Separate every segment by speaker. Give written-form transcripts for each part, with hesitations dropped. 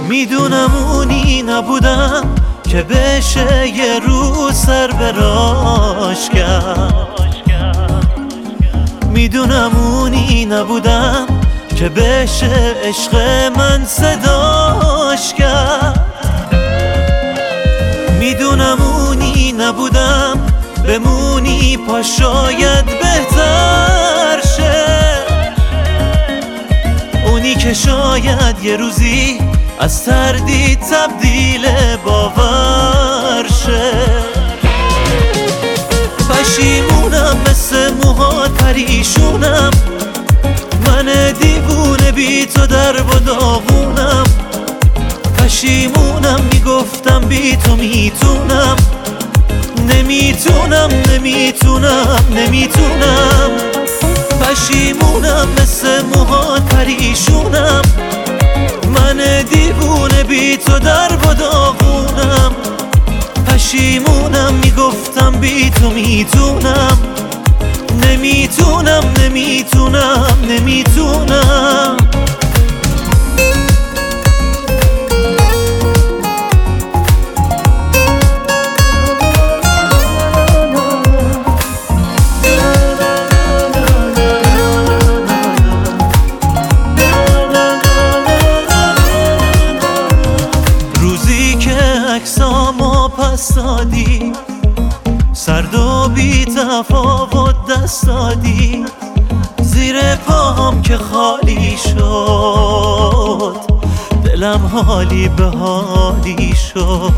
Speaker 1: میدونم اونی نبودم که بشه یه روز سر براش کرد. میدونم اونی نبودم که بشه عشق من صداش کرد. میدونم اونی نبودم بمونی پا شاید بهتر شه. اونی که شاید یه روزی از تردید تبدیل باور شه. پشیمونم مثل موهات پریشونم، من دیوونه بی تو در و داغونم. پشیمونم میگفتم بی تو میتونم، نمیتونم نمیتونم نمیتونم. پشیمونم مثل موهات پریشونم، من دیوونه بی تو در و داغونم. پشیمونم میگفتم بی تو میتونم، نمیتونم نمیتونم نمیتونم. عکسامو پس دادی، سرد و بی تفاوت دست دادی، زیر پاهم که خالی شد دلم حالی به حالی شد.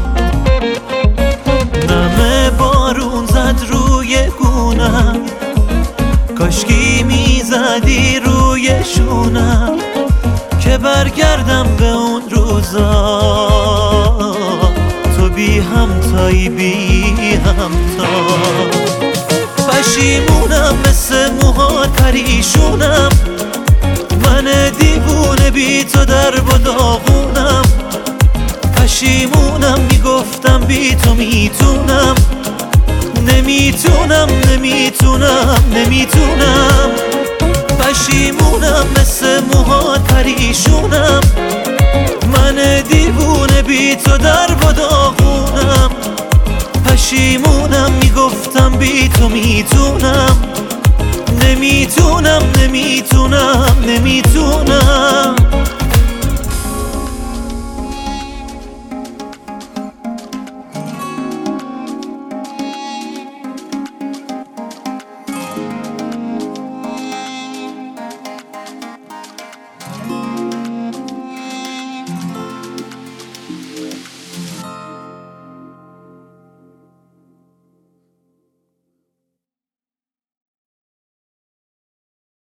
Speaker 1: نم بارون زد روی گونم، کاشکی میزدی روی شونم که برگردم به اون روزا. بی همتایی بی همتا. پشیمونم مثل موهات پریشونم، من دیوونه بی تو در و داغونم. پشیمونم میگفتم بی تو میتونم، نمیتونم نمیتونم نمیتونم. پشیمونم مثل موهات پریشونم، من دیوونه بی تو در و داغونم. پشیمونم میگفتم بی تو میتونم، نمیتونم نمیتونم نمیتونم.